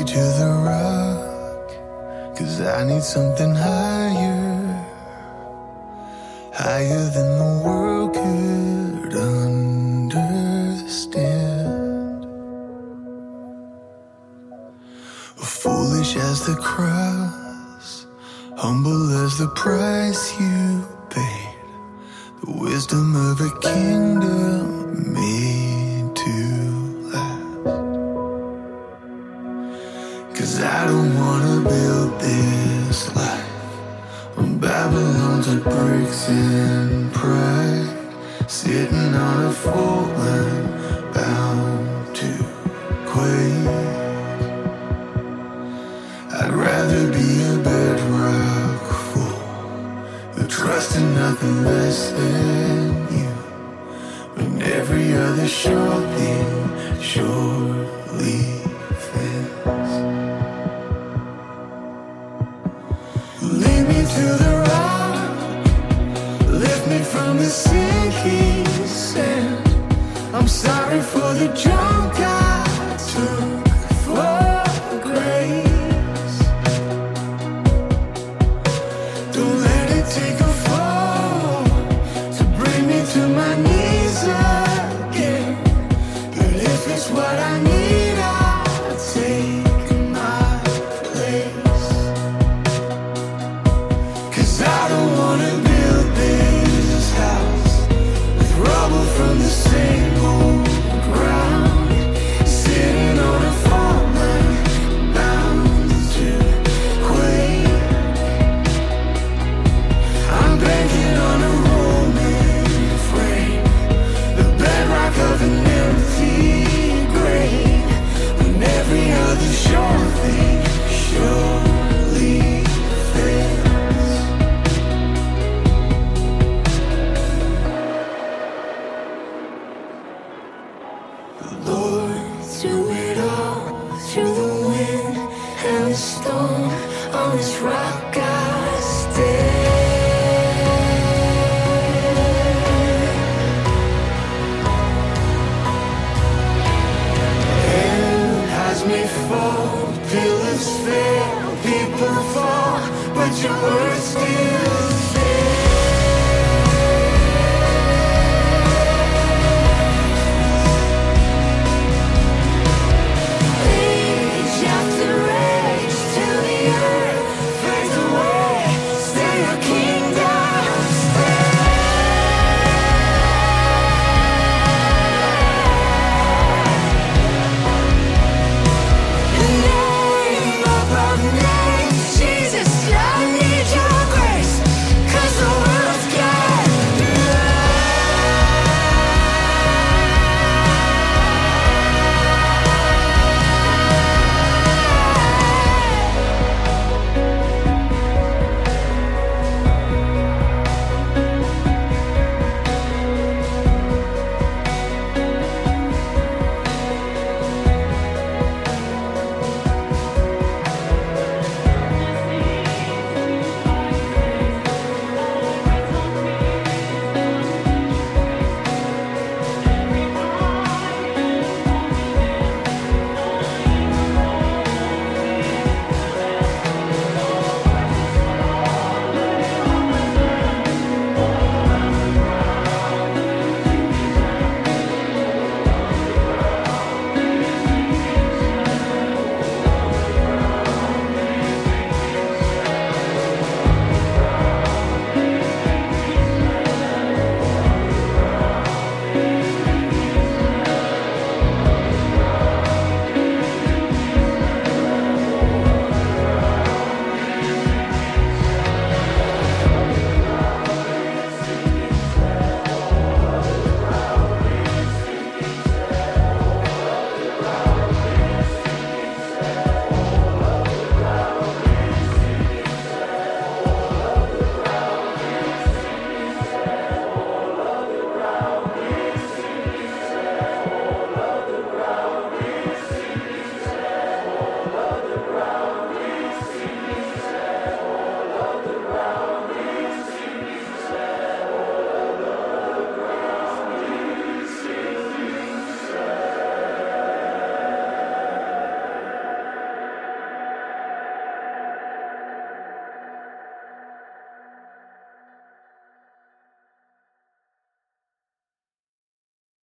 to the rock, 'cause I need something higher, higher than the world could understand. Foolish as the cross, humble as the price you paid, the wisdom of a kingdom made to last. 'Cause I don't wanna build this life on Babylon's of bricks and pride, sitting on a fallen bound to quake. I'd rather be a bedrock fool who trusts in nothing less than you, when every other sure thing surely fails. Lead me to the rock, lift me from the sinking sand. I'm sorry for the junk